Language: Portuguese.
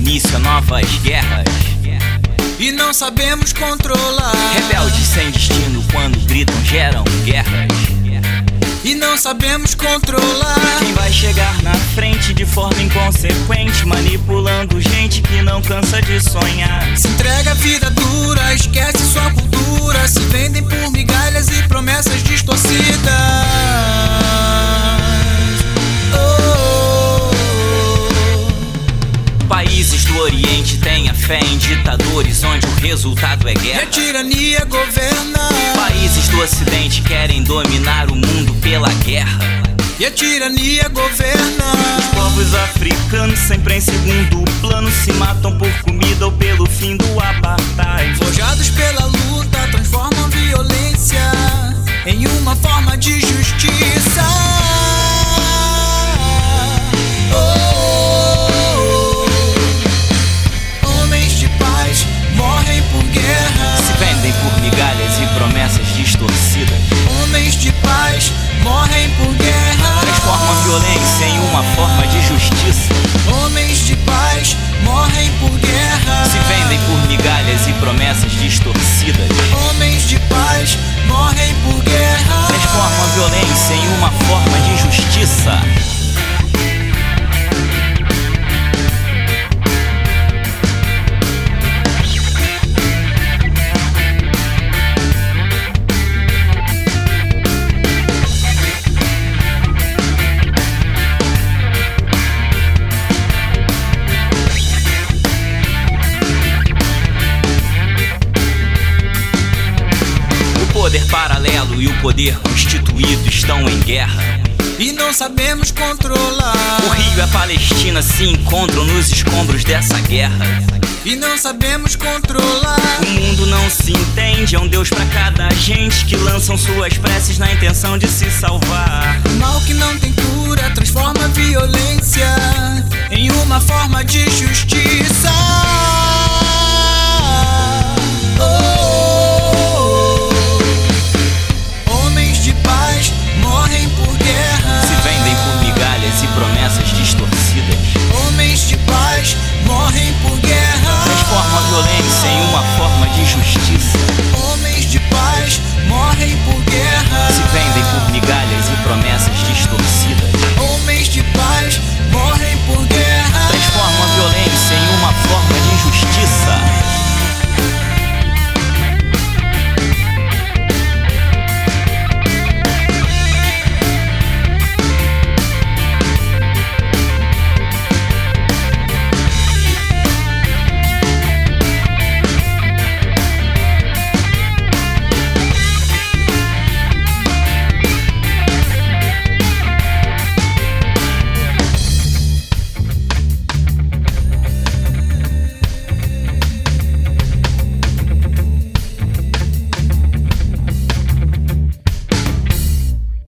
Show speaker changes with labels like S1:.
S1: início a novas guerras.
S2: E não sabemos controlar.
S1: Rebeldes sem destino, quando gritam, geram guerras.
S2: E não sabemos controlar.
S1: Quem vai chegar na frente de forma inconsequente, manipulando gente que não cansa de sonhar.
S2: Se entrega a vida dura, esquece sua cultura. Se vendem por migalhas e promessas distorcidas.
S1: Países do Oriente têm a fé em ditadores onde o resultado é
S2: E a
S1: guerra.
S2: tirania governa.
S1: Países do Ocidente querem dominar o mundo pela guerra.
S2: E a tirania governa.
S1: Os povos africanos sempre em segundo plano se matam por comida ou pelo fim do apartheid.
S2: Forjados pela luta, transformam violência em uma forma de justiça. Homens de paz morrem por guerra.
S1: Se vendem por migalhas e promessas distorcidas.
S2: Homens de paz morrem por guerra.
S1: Transformam a violência em uma forma de justiça.
S2: Homens de paz morrem por guerra.
S1: Se vendem por migalhas e promessas distorcidas.
S2: Homens de paz morrem por guerra.
S1: Transformam a violência em uma forma de justiça. O poder paralelo e o poder constituído estão em guerra.
S2: E não sabemos controlar.
S1: O Rio e a Palestina se encontram nos escombros dessa guerra.
S2: E não sabemos controlar.
S1: O mundo não se entende, é um Deus pra cada gente que lançam suas preces na intenção de se salvar.
S2: O mal que não tem cura transforma a violência em uma forma de justiça.